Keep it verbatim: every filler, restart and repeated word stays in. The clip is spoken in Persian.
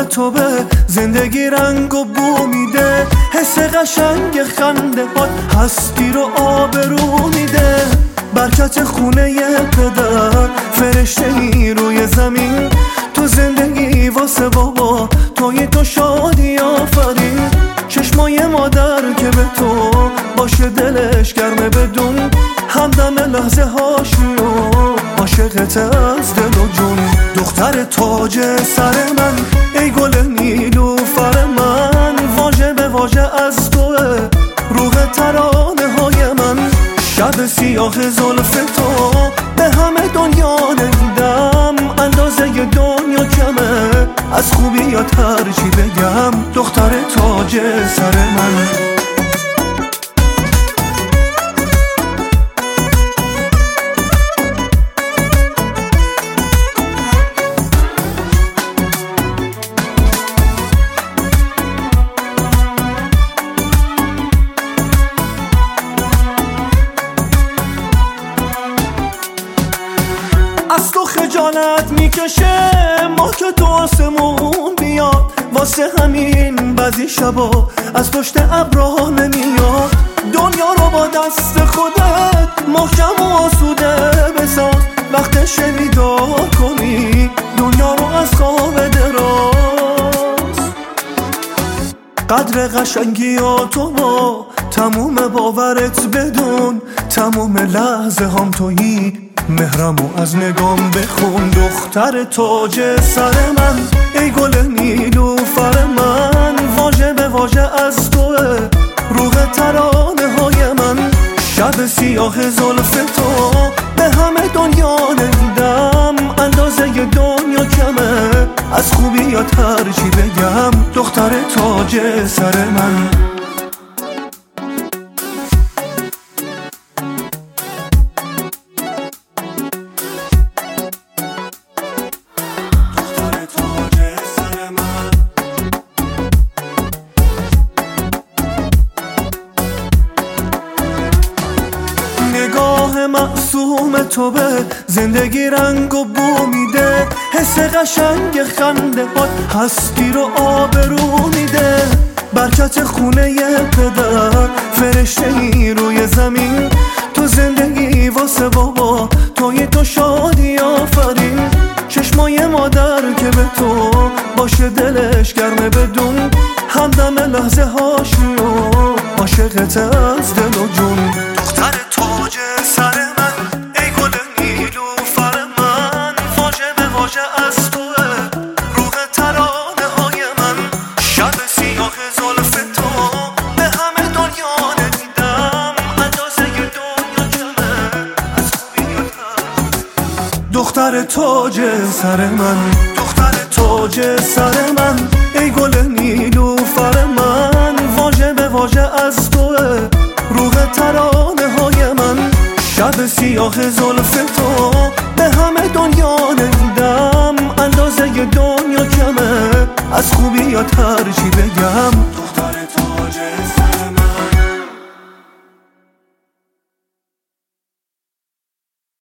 معصوم تو به زندگی رنگ و بو میده. حس قشنگ خنده هات هستی رو آبرو میده. برکت خونه پدر فرشته ای روی زمین، تو زندگی واسه بابا توی تو شادی آفرین. چشمای مادر که به تو باشه دلش گرمه بدون، همدم لحظه هاشی و عاشقت از دل و جون. دختر تاج سر من ای گل نیلوفر من، واژه به واژه از توه روح ترانه های من. شب سیاه زلف تو به همه دنیا ندیدم، اندازه دنیا کمه از خوبیات هرچی بگم. دختر تاج سر من از تو خجالت میکشه ما که تو آسمون بیاد، واسه همین بعضی شبا از پشت ابرها نمیاد. دنیا رو با دست خودت محکم و آسوده بساز، وقت شنیدار کنی دنیا رو از خواب دراز. قدر قشنگی ها تو با تموم باورت بدون، تموم لحظه هم تویی مهرمو از نگام بخون. دختر تاج سر من ای گل نیلوفر من، واژه به واژه از توه روح ترانه های من. شب سیاه زلف تو به همه دنیا ندیدم، اندازه دنیا کمه از خوبیات هرچی بگم. دختر تاج سر من معصوم تو به زندگی رنگ و بو میده. حس قشنگ خنده هات هستی رو آبرو میده. برکت خونه پدر فرشته ای روی زمین، تو زندگی واسه بابا توی تو شادی آفرین. چشمای مادر که به تو باشه دلش گرمه بدون، همدم لحظه هاشی و عاشقت از دل و جون. دختر تاج سر من ای گل نیلوفر من، واژه به واژه از توه روح ترانه های من. شب سیاه زلف تو به همه دنیا ندیدم، اندازه دنیا کمه از خوبیات هست. دختر تاج سر من، دختر تاج سر من ای گل نیلوفر من، واژه به واژه از توه روح ترانه های من. شب سیاه زلف تو